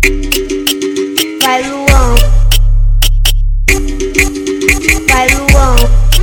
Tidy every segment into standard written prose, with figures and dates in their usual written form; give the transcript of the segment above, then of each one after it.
Vai Luan, vai Luan.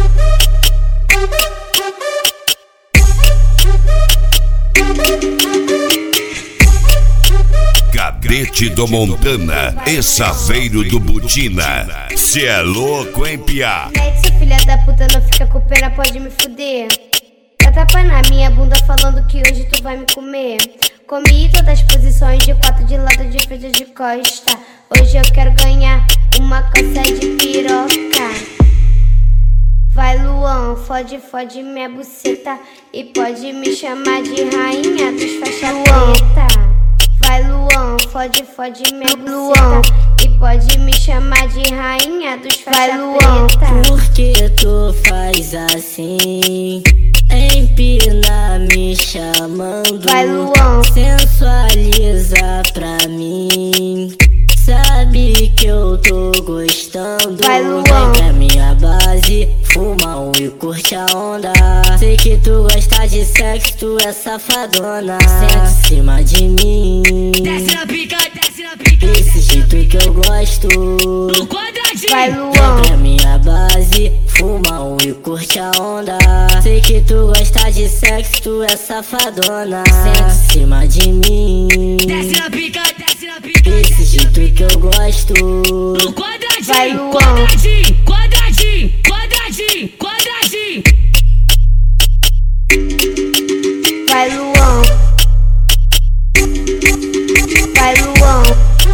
Cadete do Montana e Saveiro do Butina. Cê é louco, hein, piá? Netson, filha da puta, não fica com pena, pode me fuder. Dá tapa na minha bunda falando que hoje tu vai me comer. Comi todas as posições, de quatro de lado, de frente, de costa. Hoje eu quero ganhar uma coça de piroca. Vai Luan, fode, fode minha buceta e pode me chamar de rainha dos faixa preta. Vai Luan, fode, fode minha buceta e pode me chamar de rainha dos faixa preta. Por que tu faz assim? Empina me chamando, vai Luan, sensualiza pra mim. Sabe que eu tô gostando. vai Luan, vem pra minha base, fuma um e curte a onda. Sei que tu gosta de sexo, tu é safadona. Senta em cima de mim, Desce na pica, desce na pica. desse jeito que eu gosto. No quadradinho. vai Vem Luan, pra minha base, fuma um e curte a onda. Sei que tu gosta de sexo, tu é safadona. Senta em cima de mim, Desce na pica, desce na pica. desse jeito que eu gosto. No quadradinho. vai Luan, Quadradinho, quadradinho, quadradinho, quadradinho. vai Luan, vai Luan.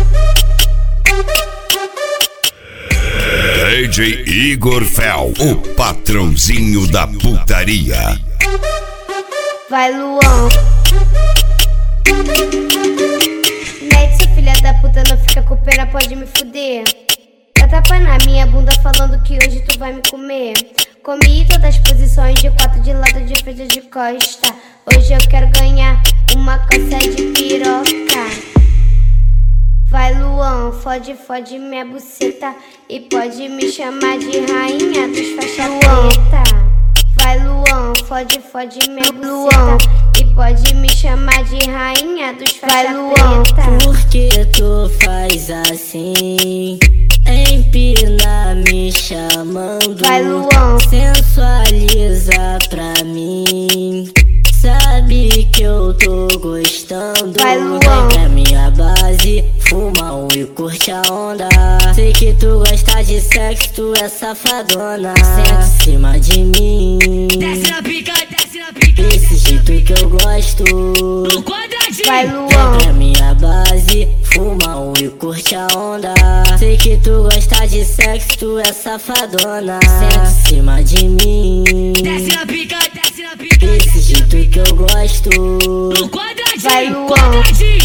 DJ Igor Fel, o patrãozinho da putaria. Vai Luan. Netson, filha da puta, não fica com pena, pode me fuder. Dá tapa na minha bunda falando que hoje tu vai me comer. Comi todas as posições, de quatro de lado, de frente, de costa. Hoje eu quero ganhar uma coça de piroca. Vai Luan, fode, fode minha buceta e pode me chamar de rainha dos faixa preta. Vai Luan, fode, fode minha buceta e pode me chamar de rainha dos faixa preta. Por que tu faz assim? Empina me chamando, Vai Luan, sensualiza pra mim. Sabe que eu tô gostando. vai Luan, vem pra minha base, fuma um e curte a onda. Sei que tu gosta de sexo, tu é safadona. Senta em cima de mim, Desce na pica, desce na pica. desse jeito que eu gosto. No quadradinho. vai Vem Luan, pra minha base, fuma um e curte a onda. Sei que tu gosta de sexo, tu é safadona. Senta em cima de mim, Desce na pica, desce na pica. desse jeito que eu gosto. No quadradinho. vai Luan, Quadradinho.